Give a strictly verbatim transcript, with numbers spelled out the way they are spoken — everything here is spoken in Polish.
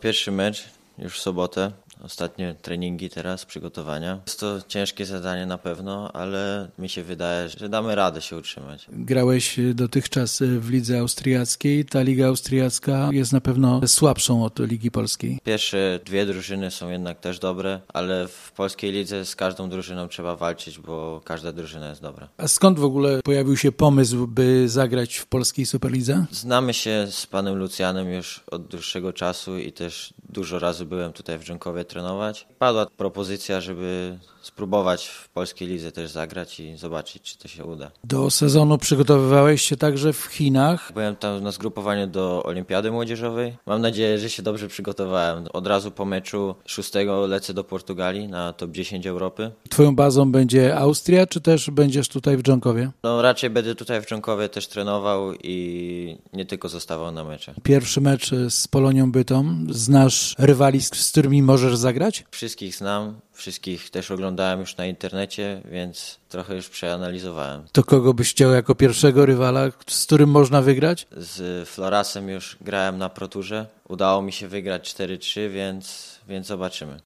pierwszy mecz już w sobotę. Ostatnie treningi teraz, przygotowania. Jest to ciężkie zadanie na pewno, ale mi się wydaje, że damy radę się utrzymać. Grałeś dotychczas w lidze austriackiej. Ta liga austriacka jest na pewno słabszą od Ligi Polskiej. Pierwsze dwie drużyny są jednak też dobre, ale w polskiej lidze z każdą drużyną trzeba walczyć, bo każda drużyna jest dobra. A skąd w ogóle pojawił się pomysł, by zagrać w polskiej Superlidze? Znamy się z panem Lucjanem już od dłuższego czasu i też dużo razy byłem tutaj w Dżonkowie trenować. Padła propozycja, żeby spróbować w polskiej lidze też zagrać i zobaczyć, czy to się uda. Do sezonu przygotowywałeś się także w Chinach. Byłem tam na zgrupowaniu do Olimpiady Młodzieżowej. Mam nadzieję, że się dobrze przygotowałem. Od razu po meczu szóstego lecę do Portugalii na top dziesięć Europy. Twoją bazą będzie Austria, czy też będziesz tutaj w Dżonkowie? No raczej będę tutaj w Dżonkowie też trenował i nie tylko zostawał na meczach. Pierwszy mecz z Polonią Bytom. Znasz rywali, z którymi możesz zagrać? Wszystkich znam, wszystkich też oglądałem już na internecie, więc trochę już przeanalizowałem. To kogo byś chciał jako pierwszego rywala, z którym można wygrać? Z Florasem już grałem na Pro Tourze. Udało mi się wygrać cztery trzy, więc, więc zobaczymy.